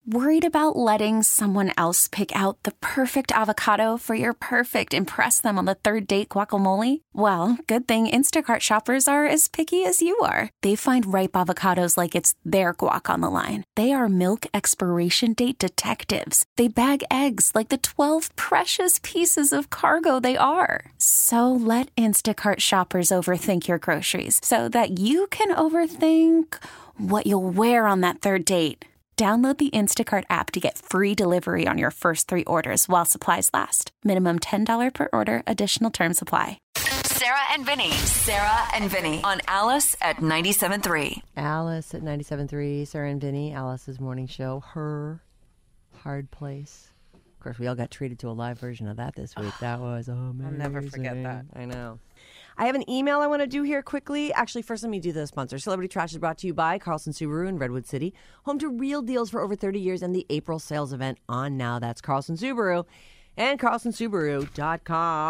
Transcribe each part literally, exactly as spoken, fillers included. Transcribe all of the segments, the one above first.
Worried about letting someone else pick out the perfect avocado for your perfect impress them on the third date guacamole? Well, good thing Instacart shoppers are as picky as you are. They find ripe avocados like it's their guac on the line. They are milk expiration date detectives. They bag eggs like the twelve precious pieces of cargo they are. So let Instacart shoppers overthink your groceries so that you can overthink what you'll wear on that third date. Download the Instacart app to get free delivery on your first three orders while supplies last. Minimum ten dollars per order. Additional terms apply. Sarah and Vinny. Sarah and Vinny on Alice at ninety-seven point three. Alice at ninety-seven point three. Sarah and Vinny, Alice's morning show. Her Hard Place. Of course, we all got treated to a live version of that this week. That was amazing. I'll never forget that. I know. I have an email I want to do here quickly. Actually, first let me do the sponsor. Celebrity Trash is brought to you by Carlson Subaru in Redwood City. Home to real deals for over thirty years and the April sales event on now. That's Carlson Subaru and carlson subaru dot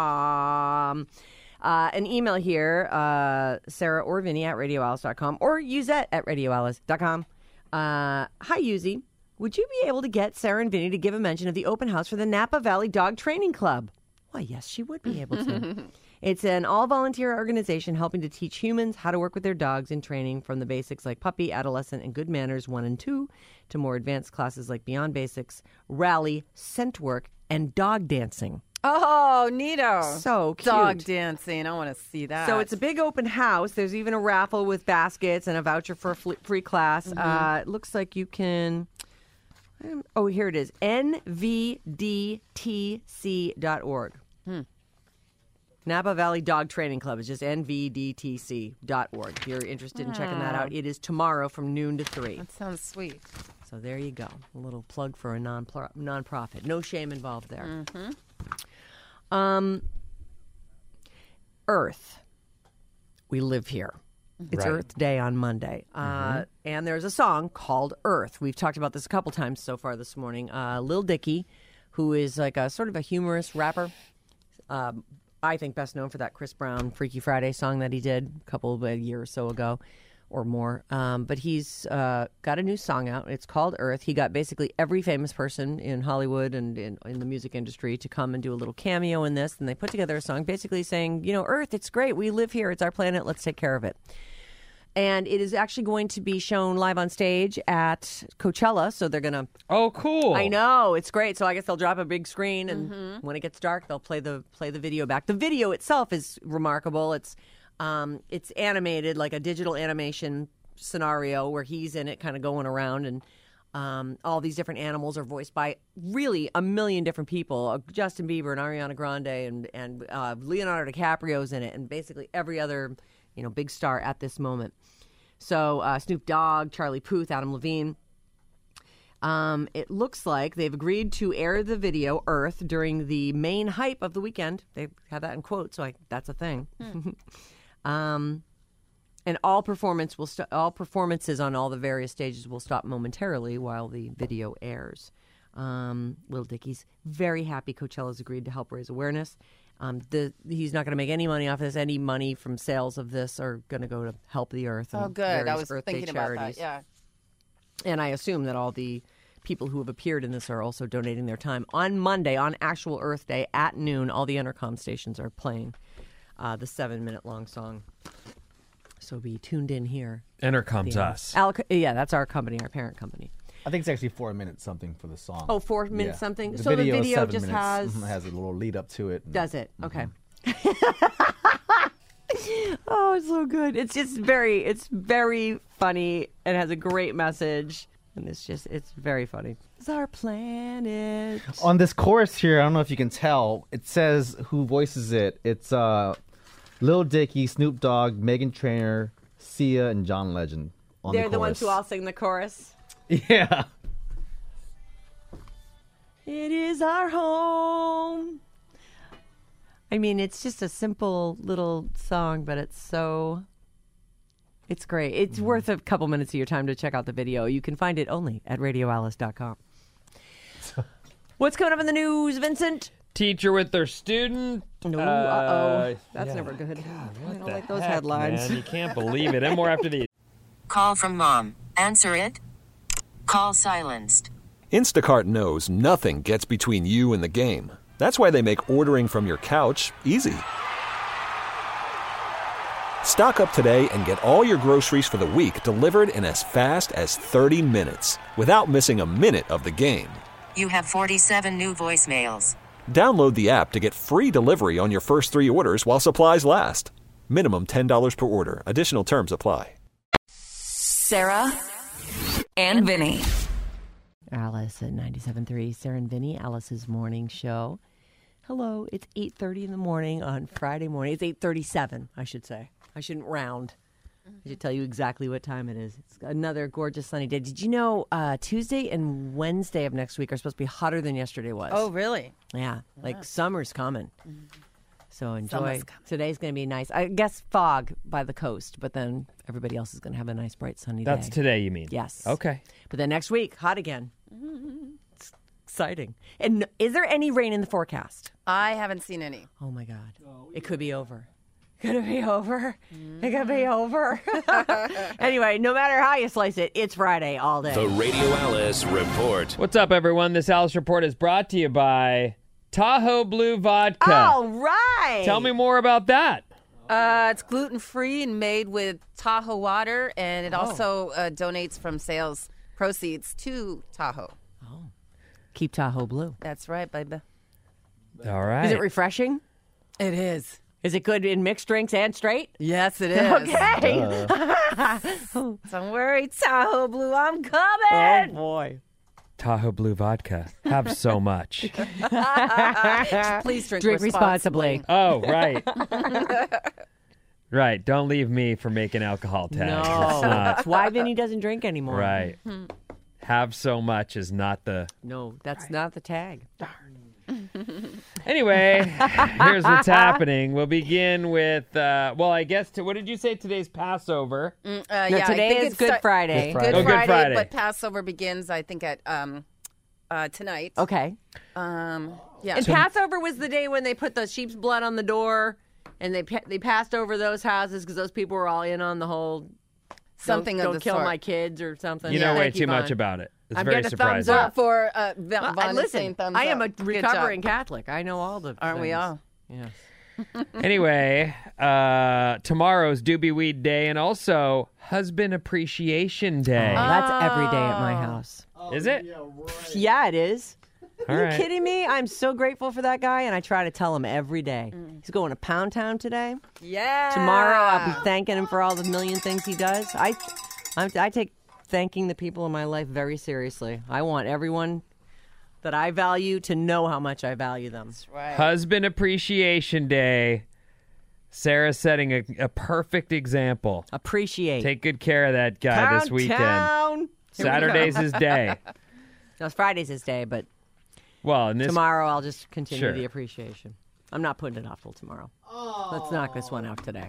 com. Uh, an email here, uh, Sarah or Vinny at radio alice dot com or Uzette at radio alice dot com. Uh, hi, Uzi. Would you be able to get Sarah and Vinny to give a mention of the open house for the Napa Valley Dog Training Club? Why, yes, she would be able to. It's an all-volunteer organization helping to teach humans how to work with their dogs in training, from the basics like puppy, adolescent, and good manners one and two to more advanced classes like beyond basics, rally, scent work, and dog dancing. Oh, neato. So cute. Dog dancing. I want to see that. So it's a big open house. There's even a raffle with baskets and a voucher for a free class. Mm-hmm. Uh, it looks like you can... Um, oh, here it is. N V D T C dot org. Hmm. Napa Valley Dog Training Club is just N V D T C dot org. If you're interested in checking that out, it is tomorrow from noon to three. That sounds sweet. So there you go. A little plug for a non nonprofit. No shame involved there. Mm-hmm. Um, Earth. We live here. It's right. Earth Day on Monday. Mm-hmm. Uh, and there's a song called Earth. We've talked about this a couple times so far this morning. Uh, Lil Dicky, who is like a sort of a humorous rapper, um, I think best known for that Chris Brown Freaky Friday song that he did a couple of a year or so ago or more. Um, but he's uh, got a new song out. It's called Earth. He got basically every famous person in Hollywood and in, in the music industry to come and do a little cameo in this. And they put together a song basically saying, you know, Earth, it's great. We live here. It's our planet. Let's take care of it. And it is actually going to be shown live on stage at Coachella. So they're going to... Oh, cool. I know. It's great. So I guess they'll drop a big screen, and mm-hmm. when it gets dark, they'll play the play the video back. The video itself is remarkable. It's um, it's animated, like a digital animation scenario where he's in it kind of going around, and um, all these different animals are voiced by really a million different people. Uh, Justin Bieber and Ariana Grande and, and uh, Leonardo DiCaprio's in it, and basically every other... you know, big star at this moment. So uh, Snoop Dogg, Charlie Puth, Adam Levine. Um, it looks like they've agreed to air the video Earth during the main hype of the weekend. They have that in quotes, so I, that's a thing. Hmm. um, and all performance will st- all performances on all the various stages will stop momentarily while the video airs. Um, Lil Dicky's very happy Coachella's agreed to help raise awareness. Um, the, he's not going to make any money off of this. Any money from sales of this are going to go to help the Earth. And oh, good. I was Earth thinking Day about charities. that, yeah. And I assume that all the people who have appeared in this are also donating their time. On Monday, on actual Earth Day, at noon, all the Entercom stations are playing uh, the seven-minute-long song. So be tuned in here. Entercom's us. Al- yeah, that's our company, our parent company. I think it's actually four minutes something for the song. Oh, four minutes yeah. something? The so video the video is just minutes. has... has a little lead up to it. Does it? Mm-hmm. Okay. Oh, it's so good. It's just very, it's very funny and has a great message. And it's just, it's very funny. It's our planet. On this chorus here, I don't know if you can tell, it says who voices it. It's uh, Lil Dicky, Snoop Dogg, Meghan Trainor, Sia, and John Legend. On They're the, the ones who all sing the chorus. Yeah. It is our home. I mean, it's just a simple little song, but it's so... It's great. It's mm-hmm. worth a couple minutes of your time to check out the video. You can find it only at radio alice dot com. What's coming up in the news, Vincent? Teacher with their student. No, uh, uh-oh. That's yeah. never good. God, I don't like heck, those headlines. Man? You can't believe it. And more after these. Call from mom. Answer it. Call silenced. Instacart knows nothing gets between you and the game. That's why they make ordering from your couch easy. Stock up today and get all your groceries for the week delivered in as fast as thirty minutes without missing a minute of the game. You have forty-seven new voicemails. Download the app to get free delivery on your first three orders while supplies last. Minimum ten dollars per order. Additional terms apply. Sarah and Vinny. Alice at ninety-seven point three, Sarah and Vinny, Alice's morning show. Hello, it's eight thirty in the morning on Friday morning. It's eight thirty-seven, I should say. I shouldn't round. I should tell you exactly what time it is. It's another gorgeous sunny day. Did you know uh, Tuesday and Wednesday of next week are supposed to be hotter than yesterday was? Oh, really? Yeah, like summer's coming. Mm-hmm. So enjoy. Summer's coming. Today's going to be nice. I guess fog by the coast, but then everybody else is going to have a nice, bright, sunny day. That's today, you mean? Yes. Okay. But then next week, hot again. It's exciting. And is there any rain in the forecast? I haven't seen any. Oh, my God. It could be over. Could it be over? It could be over. Anyway, no matter how you slice it, it's Friday all day. The Radio Alice Report. What's up, everyone? This Alice Report is brought to you by Tahoe Blue Vodka. All right. Tell me more about that. Uh, it's gluten-free and made with Tahoe water, and it also uh, donates from sales proceeds to Tahoe. Oh. Keep Tahoe blue. That's right, baby. All right. Is it refreshing? It is. Is it good in mixed drinks and straight? Yes, it is. Okay. Don't worry, Tahoe Blue, I'm Oh, coming. boy. Tahoe Blue Vodka. Have so much. Please drink, Drink responsibly. Oh, right. Right. Don't leave me for making alcohol tags. No. It's not. That's why Vinny doesn't drink anymore. Right. Have so much is not the... No, that's not the tag. Anyway, here's what's happening. We'll begin with, uh, well, I guess, to, what did you say? Today's Passover. Mm, uh, No, yeah, I today think is it's Good start- Friday. Good Friday. Good Oh, Good Friday, Friday. but Passover begins, I think, at um, uh, tonight. Okay. Um, yeah. And Passover was the day when they put the sheep's blood on the door, and they pa- they passed over those houses because those people were all in on the whole Something don't, of don't the kill sort. my kids or something. You know Yeah, way thank too you, much Vaughn. about it. It's I'm very getting a thumbs surprising. up. For uh, Va- Well, Vaughn I, is listen, saying thumbs I am a up. Good recovering job. Catholic. I know all the Aren't we things. all? Yes. Anyway, uh, tomorrow's Doobie Weed Day and also Husband Appreciation Day. Oh, that's every day at my house. Is it? Yeah, it is. All Are you right. kidding me? I'm so grateful for that guy, and I try to tell him every day. He's going to Pound Town today. Yeah. Tomorrow, I'll be thanking him for all the million things he does. I, I'm, I take thanking the people in my life very seriously. I want everyone that I value to know how much I value them. Right. Husband Appreciation Day. Sarah's setting a, a perfect example. Appreciate. Take good care of that guy Pound this weekend. Town. Saturday's his day. No, Friday's his day, but Well, in this tomorrow I'll just continue Sure. the appreciation. I'm not putting it off till tomorrow. Let's knock this one out today.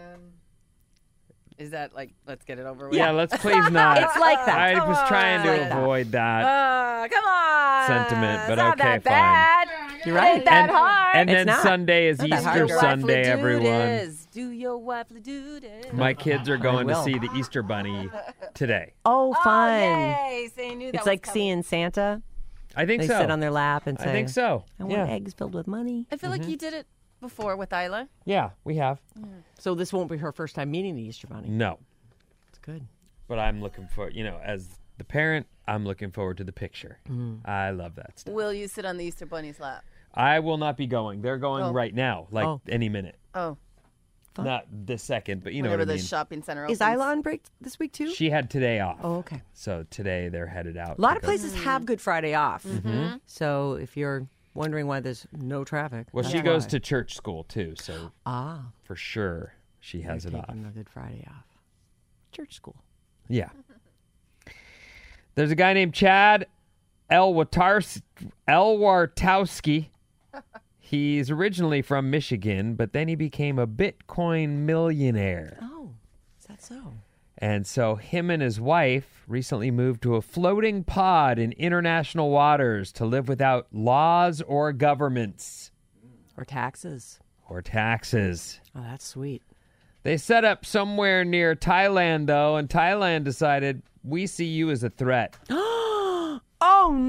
Is that like, let's get it over with? Yeah, let's please not. It's like that. I was trying to Like that. avoid that. Uh, come on. Sentiment, but It's not okay, that bad. You're right. Ain't that and, hard. and It's then not. Sunday is Not that hard. Easter Your Sunday, Wifely everyone. duties. Do your wifely duties. My kids are going to will. see the Easter Bunny today. Oh, Oh, fun. yay. See, I knew that It's was like coming. seeing Santa. I think They so. sit on their lap and say, I think so. I want Yeah. eggs filled with money. I feel like you did it before with Isla. Yeah, we have. So this won't be her first time meeting the Easter Bunny. No. It's good. But I'm looking for, you know, as the parent, I'm looking forward to the picture. I love that stuff. Will you sit on the Easter Bunny's lap? I will not be going. They're going Oh. right now, like Oh. any minute. Oh, Not this second, but you know whenever what I the mean. shopping center opens. Is Isla on break this week too? She had today off. Oh, okay. So today they're headed out. A lot to of go- places have Good Friday off. So if you're wondering why there's no traffic. Well, that's she goes why. to church school too, so Ah, for sure she has it off. taking the Good Friday off. Church school. Yeah. There's a guy named Chad Elwatars- Elwartowski. He's originally from Michigan, but then he became a Bitcoin millionaire. Oh, is that so? And so him and his wife recently moved to a floating pod in international waters to live without laws or governments Or taxes. or taxes. Oh, that's sweet. They set up somewhere near Thailand, though, and Thailand decided, we see you as a threat. Oh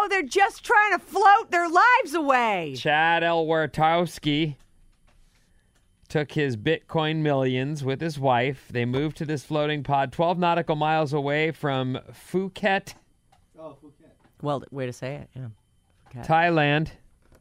No, they're just trying to float their lives away. Chad Elwartowski took his Bitcoin millions with his wife. They moved to this floating pod twelve nautical miles away from Phuket, Well, way to say it. Yeah. Okay. Thailand.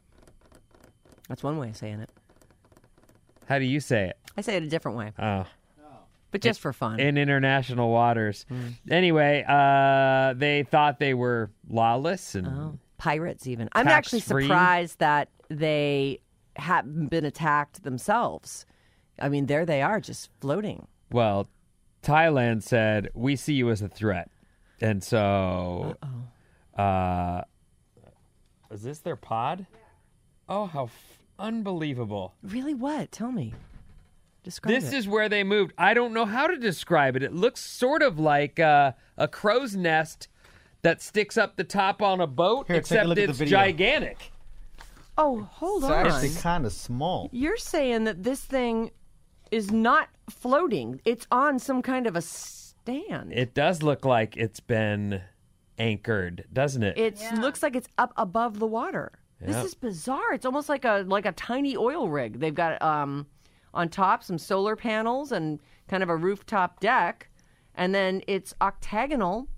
That's one way of saying it. How do you say it? I say it a different way, Oh. but just for fun. In international waters. Anyway, uh, they thought they were lawless and Oh, pirates even. I'm Tax actually free. surprised that they haven't been attacked themselves. I mean, there they are, just floating. well, Thailand said, we see you as a threat. And so, uh, is this their pod? Oh, how f- unbelievable. Really? What? Tell me. Describe This it. is where they moved. I don't know how to describe it. It looks sort of like uh, a crow's nest that sticks up the top on a boat, Here, take a except look at the it's video. gigantic. Oh, hold It's on. actually kind of small. You're saying that this thing is not floating. It's on some kind of a stand. It does look like it's been anchored, doesn't it? It looks like it's up above the water. Yeah. This is bizarre. It's almost like a like a tiny oil rig. They've got um on top some solar panels and kind of a rooftop deck, and then it's octagonal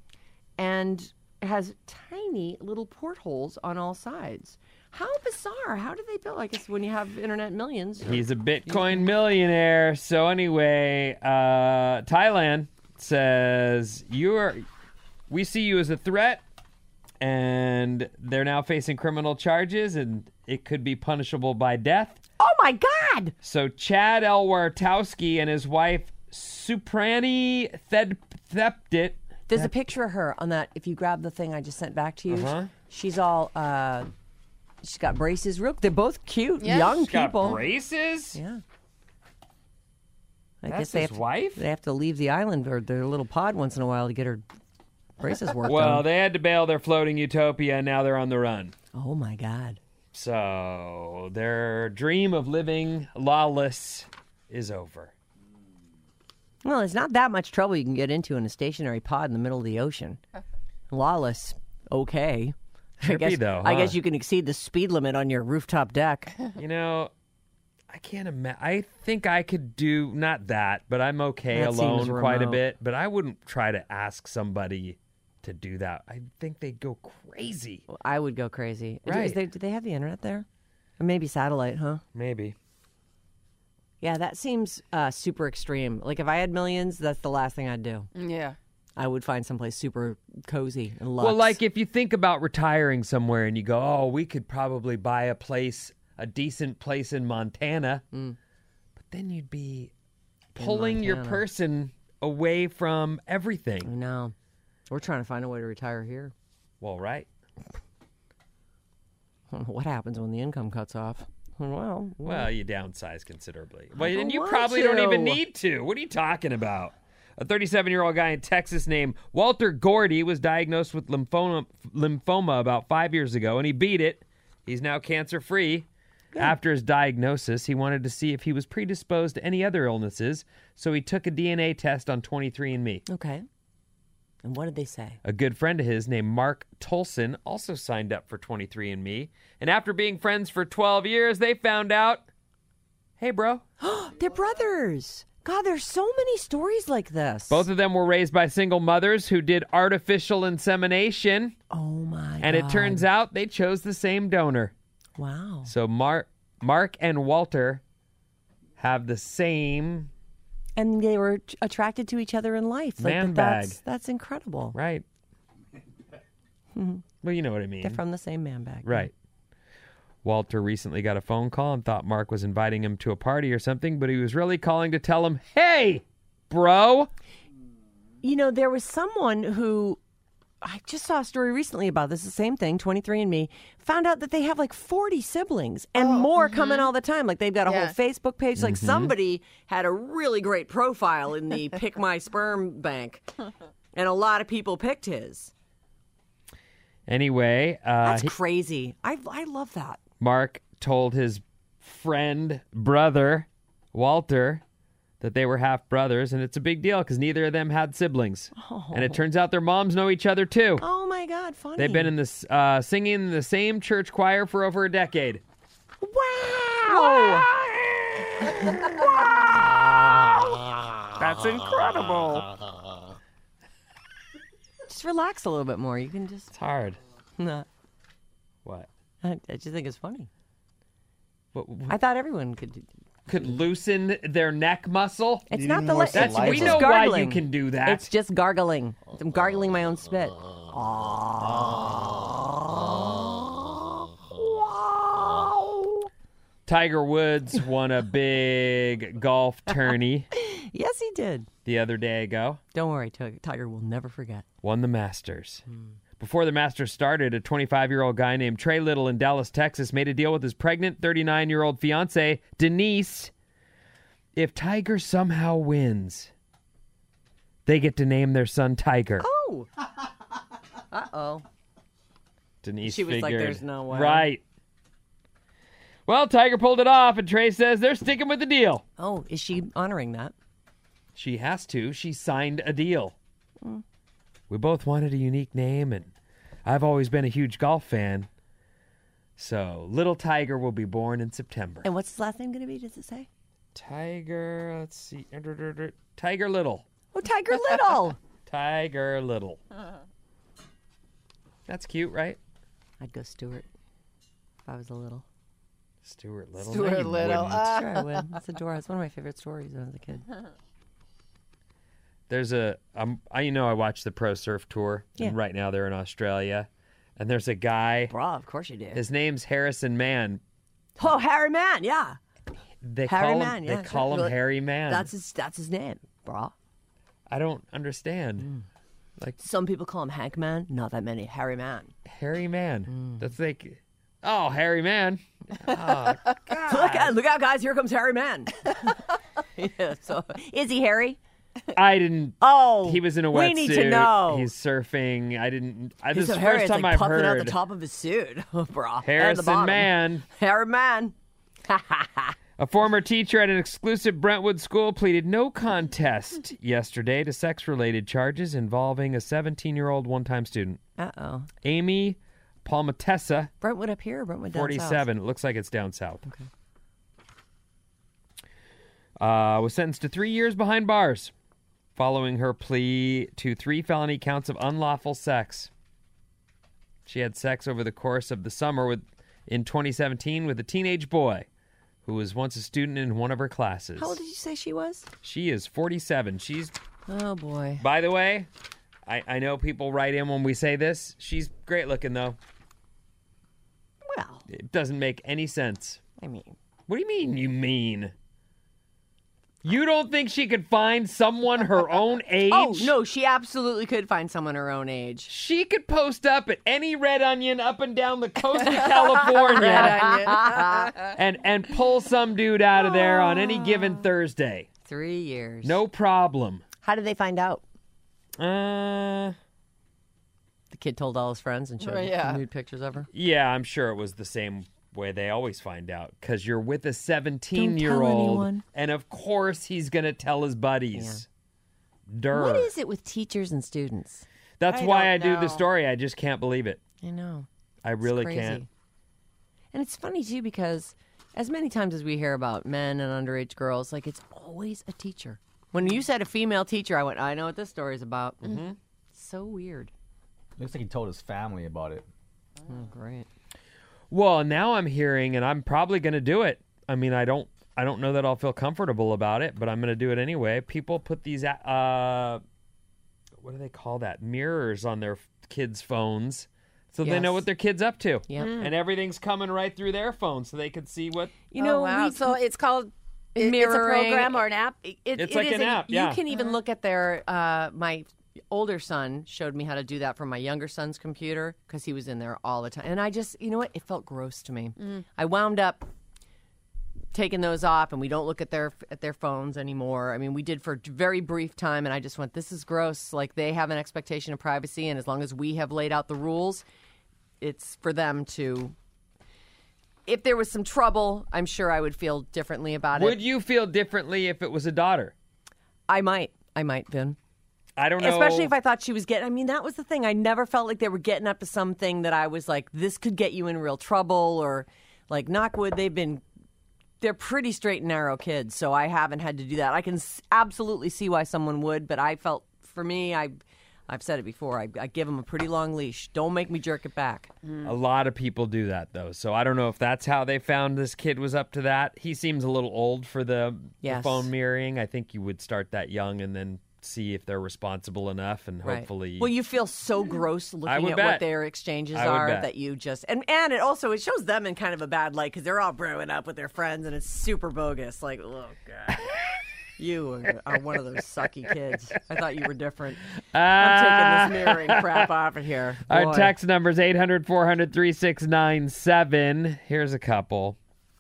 and has tiny little portholes on all sides. How bizarre. How did they build? I guess when you have internet millions. He's a Bitcoin millionaire. So anyway, uh, Thailand says you are. We see you as a threat, and they're now facing criminal charges, and it could be punishable by death. Oh my God! So Chad Elwartowski and his wife Suprani Thed- Theptit. There's a picture of her on that. If you grab the thing I just sent back to you, Uh-huh. she's all. Uh, she's got braces. Real. They're both cute, Yeah. young She's got people. braces. Yeah. I That's guess they his have to, wife? They have to leave the island or their little pod once in a while to get her braces worked Well, on. they had to bail their floating utopia, and now they're on the run. Oh my God. So their dream of living lawless is over. Well, it's not that much trouble you can get into in a stationary pod in the middle of the ocean. Lawless, okay. I Trippy, guess, though, I huh? guess you can exceed the speed limit on your rooftop deck. You know, I can't imagine. I think I could do not that, but I'm okay That alone seems quite a remote. bit. But I wouldn't try to ask somebody to do that. I think they'd go crazy. I would go crazy. Is- Right. Is there, do they have the internet there? Or maybe satellite, huh? Maybe. Yeah, that seems uh, super extreme. Like if I had millions, that's the last thing I'd do. Yeah. I would find someplace super cozy and luxe. Well, like if you think about retiring somewhere and you go, oh, we could probably buy a place, a decent place in Montana. Mm. But then you'd be pulling your Montana. person away from everything. No, we're trying to find a way to retire here. Well, right. I don't know what happens when the income cuts off. Well, Well, you downsize considerably. Well, don't and you want probably don't even to. need to. What are you talking about? A thirty-seven-year-old guy in Texas named Walter Gordy was diagnosed with lymphoma, lymphoma about five years ago, and he beat it. He's now cancer-free. After his diagnosis, he wanted to see if he was predisposed to any other illnesses, so he took a D N A test on twenty-three and me. okay. And what did they say? A good friend of his named Mark Tolson also signed up for twenty-three and me, and after being friends for twelve years, they found out, hey, bro. They're brothers. God, there's so many stories like this. Both of them were raised by single mothers who did artificial insemination, Oh my and God. it turns out they chose the same donor. Wow. So Mark, Mark and Walter have the same, And they were t- attracted to each other in life. Like, Man that's, bag. That's incredible. right? Well, you know what I mean. They're from the same man bag. Right. Walter recently got a phone call and thought Mark was inviting him to a party or something, but he was really calling to tell him, hey, bro. You know, there was someone who I just saw a story recently about this, the same thing, twenty-three and me, found out that they have like forty siblings and more coming all the time. Like they've got a Yeah. whole Facebook page. Like somebody had a really great profile in the Pick My Sperm Bank, and a lot of people picked his. Anyway, uh, That's he- crazy. I, I love that. Mark told his friend, brother, Walter, that they were half brothers, and it's a big deal because neither of them had siblings. And it turns out their moms know each other too. Oh my God, funny. They've been in this uh, singing in the same church choir for over a decade. Wow. That's incredible. Just relax a little bit more. You can just. It's hard. No. What? I, I just think it's funny. What, what? I thought everyone could do. Could loosen their neck muscle? It's You not need the. more Li- That's saliva. we it's know just why you gargling. can do that. It's just gargling. I'm gargling my own spit. Tiger Woods won a big golf tourney Yes, he did. the other day ago. Don't worry, Ti- Tiger will never forget. Won the Masters. Before the Masters started, a twenty-five-year-old guy named Trey Little in Dallas, Texas, made a deal with his pregnant thirty-nine-year-old fiancée, Denise. If Tiger somehow wins, they get to name their son Tiger. Oh. Uh-oh. Denise She was like, figured, "There's no way." Right. Well, Tiger pulled it off, and Trey says they're sticking with the deal. Oh, is she honoring that? She has to. She signed a deal. Mm. We both wanted a unique name, and I've always been a huge golf fan. So, little Tiger will be born in September. And what's his last name going to be, does it say? Tiger, let's see. Tiger Little. Oh, Tiger Little. Tiger Little. That's cute, right? I'd go Stuart if I was a little. Stuart Little. Stuart No, you Little. wouldn't. Uh, Sure, I would. That's adorable. It's one of my favorite stories when I was a kid. There's a, um, I you know I watch the Pro Surf Tour, Yeah. and right now they're in Australia, and there's a guy. Bro, of course you do. His name's Harrison Mann. Oh, Harry Man, yeah. They Harry call him, Mann, yeah, They call sure. him Harry Mann. That's his. That's his name, bro. I don't understand. Mm. Like Some people call him Hank Man. Not that many. Harry Man. Harry Mann. Mm. That's like, oh, Harry Mann. Oh, Look out! Look out, guys! Here comes Harry Man. Yeah, so is he Harry? I didn't. Oh, He was in a we wetsuit. need to know. He's surfing. I didn't. I, He's this is so the Harry first is time like I've puffing out heard the top of his suit, bro. And the Harrison bottom. Mann. Harry Man. A former teacher at an exclusive Brentwood school pleaded no contest yesterday to sex-related charges involving a seventeen-year-old one-time student, Uh oh. Amy Palmatessa, Brentwood up here, or Brentwood down forty-seven. It looks like it's down south. Okay. Uh, was sentenced to three years behind bars following her plea to three felony counts of unlawful sex. She had sex over the course of the summer with, in twenty seventeen with a teenage boy who was once a student in one of her classes. How old did you say she was? She is forty-seven. She's, Oh boy. by the way, I, I know people write in when we say this. She's great looking, though. Well, It doesn't make any sense. I mean, What do you mean, you mean? You don't think she could find someone her own age? oh no, she absolutely could find someone her own age. She could post up at any Red Onion up and down the coast of California and, and pull some dude out of there on any given Thursday. Three years. No problem. How did they find out? Uh, The kid told all his friends and showed Oh, yeah. nude pictures of her. yeah, I'm sure it was the same way they always find out, because you're with a Don't tell seventeen-year-old, anyone. and of course he's going to tell his buddies. Durr. What is it with teachers and students? That's I why don't I do know. the story. I just can't believe it. I know. I It's really crazy. can't. And it's funny too because as many times as we hear about men and underage girls, like it's always a teacher. When you said a female teacher, I went, I know what this story's about. Mm-hmm. So weird. Looks like he told his family about it. Oh, great. Well, now I'm hearing, and I'm probably going to do it. I mean, I don't, I don't know that I'll feel comfortable about it, but I'm going to do it anyway. People put these, uh, what do they call that? Mirrors on their f- kids' phones, so they know Yes. what their kid's up to. Yep. Mm. And everything's coming right through their phone, so they can see what. You know, oh, wow. we, so it's called it- it's a Mirroring. program or an app. It, It's it like is an a- app, You yeah. can even look at their. Uh, my older son showed me how to do that from my younger son's computer because he was in there all the time, and I just, you know what? It felt gross to me. I wound up taking those off, and we don't look at their at their phones anymore. I mean, we did for a very brief time, and I just went, "This is gross." Like they have an expectation of privacy, and as long as we have laid out the rules, it's for them to. If there was some trouble, I'm sure I would feel differently about Would it. you feel differently if it was a daughter? I might. I might, Vin. I don't know. Especially if I thought she was getting, I mean, that was the thing. I never felt like they were getting up to something that I was like, this could get you in real trouble, or like Knockwood, they've been, they're pretty straight and narrow kids, so I haven't had to do that. I can s- absolutely see why someone would, but I felt, for me, I, I've said it before, I, I give them a pretty long leash. Don't make me jerk it back. A lot of people do that, though. So I don't know if that's how they found this kid was up to that. He seems a little old for the, Yes. the phone mirroring. I think you would start that young and then see if they're responsible enough, and Right. hopefully. Well, you feel so gross looking would at bet. what their exchanges I would are bet. that you just and and it also it shows them in kind of a bad light because they're all growing up with their friends and it's super bogus. Like, oh god, you are, are one of those sucky kids. I thought you were different. I'm taking this mirroring crap off of here. Our Boy. text number is eight hundred, four hundred, thirty-six ninety-seven. Here's a couple.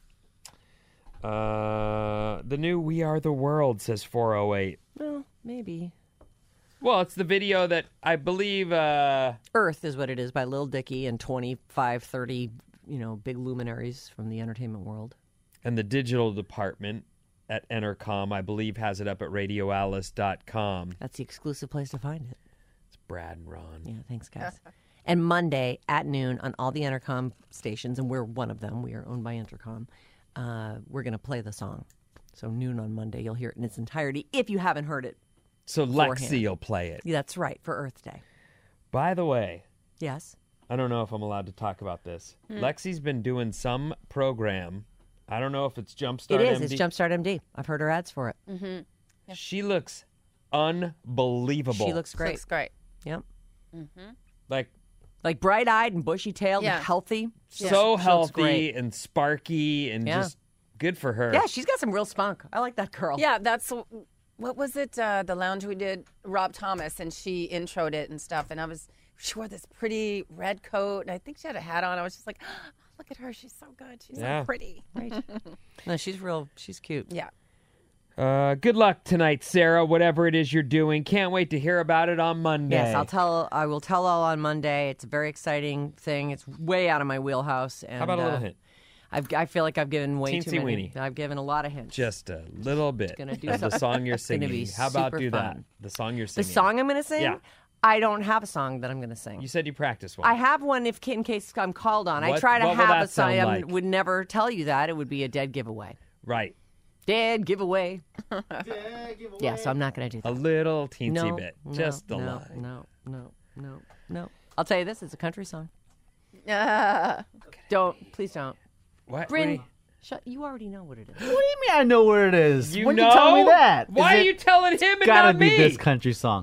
Uh, the new We Are the World, says four oh eight. Well, maybe. Well, it's the video that I believe. Uh, Earth is what it is by Lil Dicky and twenty-five, thirty, you know, big luminaries from the entertainment world. and the digital department at Entercom, I believe, has it up at radio alice dot com. That's the exclusive place to find it. It's Brad and Ron. Yeah, thanks, guys. And Monday at noon on all the Entercom stations, and we're one of them. We are owned by Entercom. Uh, we're going to play the song. So noon on Monday, you'll hear it in its entirety if you haven't heard it. So beforehand. Lexi will play it. Yeah, that's right, for Earth Day. By the way, Yes. I don't know if I'm allowed to talk about this. Hmm. Lexi's been doing some program. I don't know if it's Jumpstart It is. M D. It's Jumpstart M D. I've heard her ads for it. She looks unbelievable. She looks great. Looks great. Yep. like Like bright-eyed and bushy-tailed Yeah. and healthy. so She looks healthy great. and sparky and Yeah. just good for her. Yeah, she's got some real spunk. I like that girl. Yeah, that's what was it? Uh, the lounge we did, Rob Thomas, and she introed it and stuff. And I was, she wore this pretty red coat, and I think she had a hat on. I was just like, oh, look at her, she's so good, she's Yeah. so pretty. No, she's real. She's cute. Yeah. Uh, good luck tonight, Sarah. Whatever it is you're doing, can't wait to hear about it on Monday. Yes, I'll tell. I will tell all on Monday. It's a very exciting thing. It's way out of my wheelhouse. And, How about a little uh, hint? I've, I feel like I've given way too Teensy many. weeny. I've given a lot of hints. Just a little bit gonna do of the something. song you're It's gonna singing. be How about super do that? fun. The song you're the singing. song I'm going to sing. Yeah. I don't have a song that I'm going to sing. You said you practiced one. I have one if in case I'm called on. I What- try to what will have that a song. sound I like? would never tell you that. It would be a dead giveaway. Right. Dead giveaway. Yeah, so I'm not going to do that. A little teensy no, bit. no, Just a no, line. No, no, no, no. I'll tell you this: it's a country song. Uh, Don't, please don't. What? what Bryn, do you- shut. You already know what it is. What do you mean I know what it is? You when know? you tell me that? Why Is are it you telling him and gotta not be me? this country song?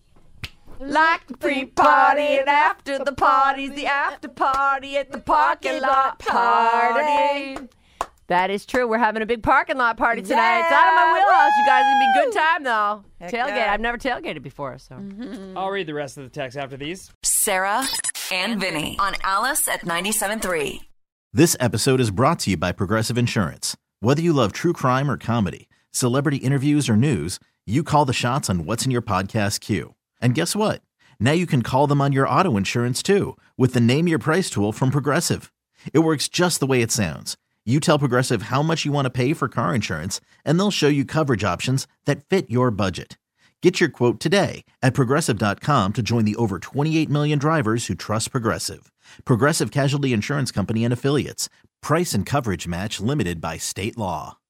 Like the pre-party and after the party's the after party at the parking lot party. That is true. We're having a big parking lot party tonight. It's out of my wheelhouse, you guys. It'll be a good time, though. Heck Tailgate. yeah. I've never tailgated before, so. I'll read the rest of the text after these. Sarah and Vinny on Alice at ninety-seven point three. This episode is brought to you by Progressive Insurance. Whether you love true crime or comedy, celebrity interviews or news, you call the shots on what's in your podcast queue. And guess what? Now you can call them on your auto insurance too with the Name Your Price tool from Progressive. It works just the way it sounds. You tell Progressive how much you want to pay for car insurance, and they'll show you coverage options that fit your budget. Get your quote today at Progressive dot com to join the over twenty-eight million drivers who trust Progressive. Progressive Casualty Insurance Company and Affiliates. Price and coverage match limited by state law.